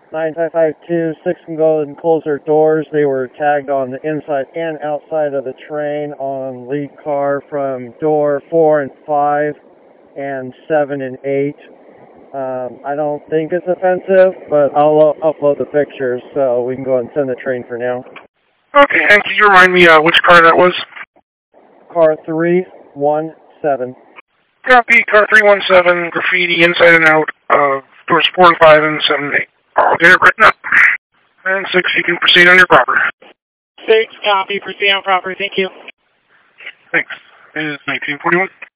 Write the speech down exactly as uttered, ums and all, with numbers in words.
nine five five two, six can go and close their doors. They were tagged on the inside and outside of the train on lead car from door four and five and seven and eight. Um, I don't think it's offensive, but I'll uh, upload the pictures so we can go and send the train for now. Okay, and can you remind me uh, which car that was? Car three one seven. Copy, car three one seven, graffiti inside and out, uh, doors four and five and seven and eight. I'll get it written up. And six, you can proceed on your proper. Six, copy, proceed on proper, thank you. Thanks. It is nineteen forty-one.